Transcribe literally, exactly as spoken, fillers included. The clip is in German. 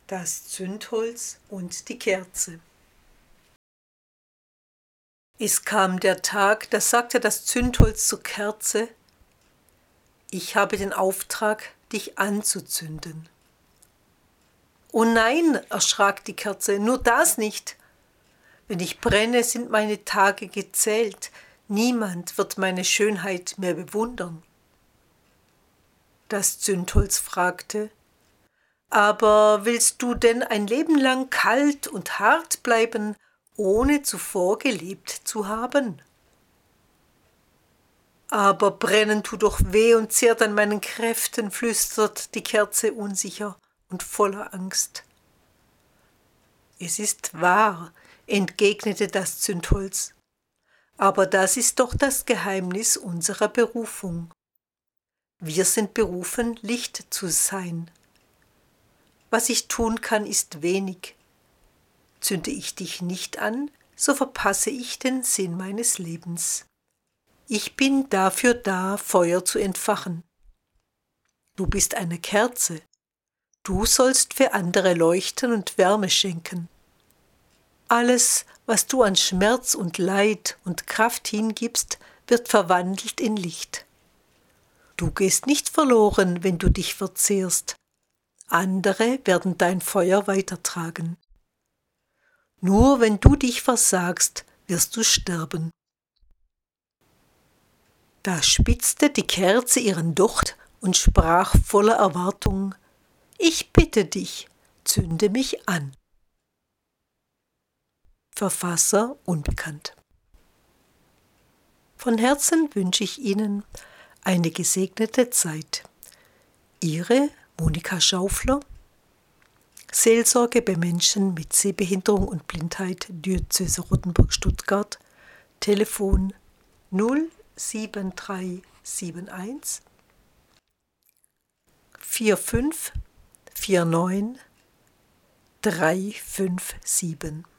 Das Zündholz und die Kerze. Es kam der Tag, da sagte das Zündholz zur Kerze: Ich habe den Auftrag, dich anzuzünden. »Oh nein«, erschrak die Kerze, »nur das nicht. Wenn ich brenne, sind meine Tage gezählt. Niemand wird meine Schönheit mehr bewundern.« Das Zündholz fragte: »Aber willst du denn ein Leben lang kalt und hart bleiben, ohne zuvor gelebt zu haben?« »Aber brennen tut doch weh und zehrt an meinen Kräften«, flüstert die Kerze unsicher und voller Angst. »Es ist wahr«, entgegnete das Zündholz, »aber das ist doch das Geheimnis unserer Berufung. Wir sind berufen, Licht zu sein. Was ich tun kann, ist wenig. Zünde ich dich nicht an, so verpasse ich den Sinn meines Lebens. Ich bin dafür da, Feuer zu entfachen. Du bist eine Kerze. Du sollst für andere leuchten und Wärme schenken. Alles, was du an Schmerz und Leid und Kraft hingibst, wird verwandelt in Licht. Du gehst nicht verloren, wenn du dich verzehrst. Andere werden dein Feuer weitertragen. Nur wenn du dich versagst, wirst du sterben.« Da spitzte die Kerze ihren Docht und sprach voller Erwartung: »Ich bitte dich, zünde mich an.« Verfasser unbekannt. Von Herzen wünsche ich Ihnen eine gesegnete Zeit. Ihre Monika Schaufler, Seelsorge bei Menschen mit Sehbehinderung und Blindheit, Diözese Rottenburg-Stuttgart, Telefon null sieben drei sieben eins vier fünf vier neun drei fünf sieben.